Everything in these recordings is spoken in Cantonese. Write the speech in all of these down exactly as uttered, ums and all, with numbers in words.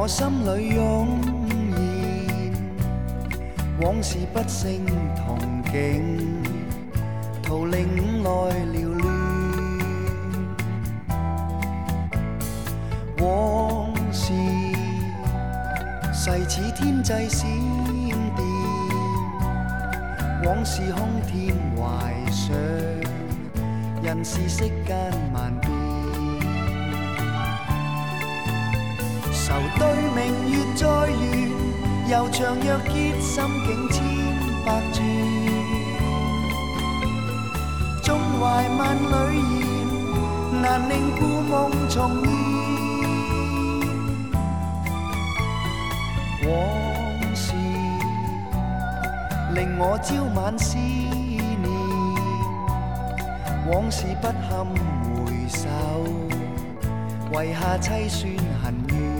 心里涌现，往事不胜同境，徒令五内撩乱。往事逝似天际闪电，往事空添怀想，人事世间万变。愁对明月再圆，悠长若结，心境千百转。纵怀万里言，难令故梦重现。往事令我朝晚思念，往事不堪回首，遗下凄酸恨怨。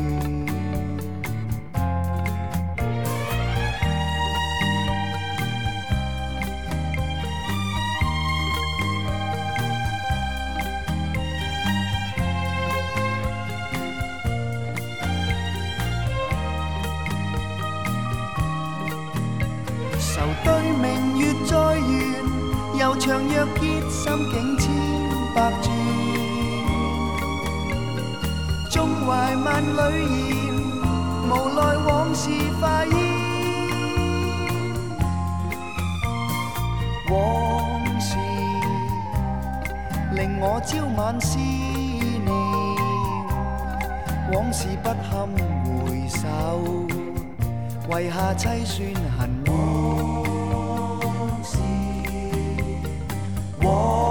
愁对明月再圆，悠长若结，心境千百转。纵怀万里言，无奈往事化烟。往事令我朝晚思念，往事不堪回首，遗下凄酸恨怨。往事。